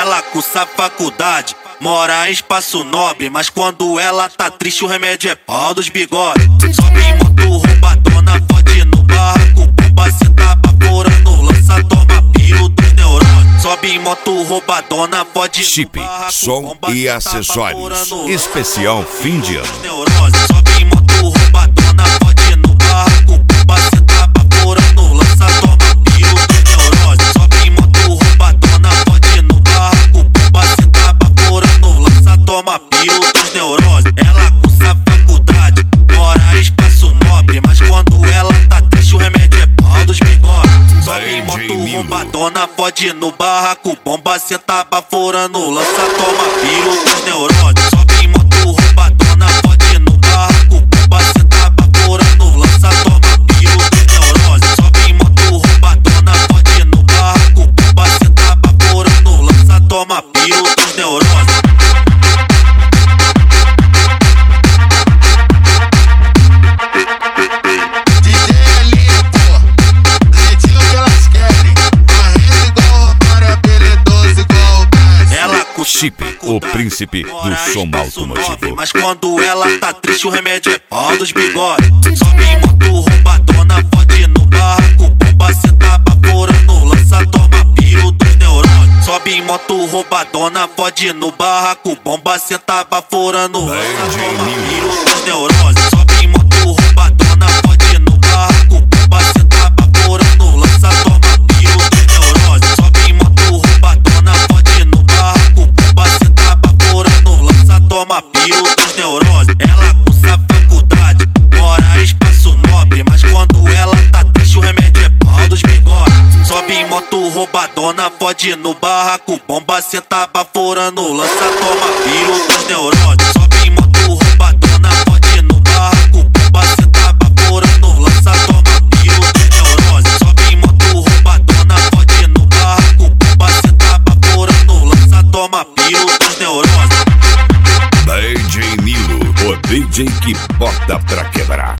ela cursa faculdade, mora em Espaço Nobre, mas quando ela tá triste o remédio é pau dos bigode. Sobe em moto roubadona, fode no barraco, bomba senta baforando, lança, toma piro dos neurônios. Sobe em moto roubadona, fode Chip, no barraco, som bomba e senta acessórios. baforando, Especial fim de ano. sobe em moto roubadona, fode no barraco, bomba senta baforando, lança, toma piro dos neurônios. Sobe em moto roubadona, fode no barraco, bomba senta baforando, lança, toma piro dos neurônios. Ela cursa faculdade, mora em Espaço Nobre, mas quando ela tá triste o remédio é pau dos bigode. Sobe em moto roubadona, fode no barraco, bomba senta baforando, lança, toma piro dos neurônios. Sobe em moto roubadona, fode no barraco, bomba senta baforando, lança, toma piro dos neurônios. Sobe em moto roubadona, fode no barraco, bomba senta baforando, lança, toma piro dos neurônios. Chip, o príncipe do som automotivo. Mas quando ela tá triste o remédio é pau dos bigode. Sobe em moto roubadona, fode no barraco, bomba senta baforando, lança, toma piro dos neurônios. Sobe em moto roubadona, fode no barraco, bomba senta baforando, lança, toma piro dos neurônios. Sobe em moto roubadona, fode no barraco, bomba senta baforando, lança, toma piro dos neurônios. Sobe em moto roubadona, fode no barraco, bomba senta baforando, lança, toma piro dos neurônios. Ela cursa faculdade, mora em Espaço Nobre, mas quando ela tá triste o remédio é pau dos bigode. Sobe em moto roubadona, fode no barraco, bomba senta baforando, lança, toma piro dos neurônios. Sobe em moto roubadona, fode no barraco, bomba senta baforando, lança, toma piro dos neurônios. Sobe em moto roubadona, fode no barraco, bomba senta baforando, lança, toma piro dos neurônios. DJ Nilo, o DJ que bota pra quebrar.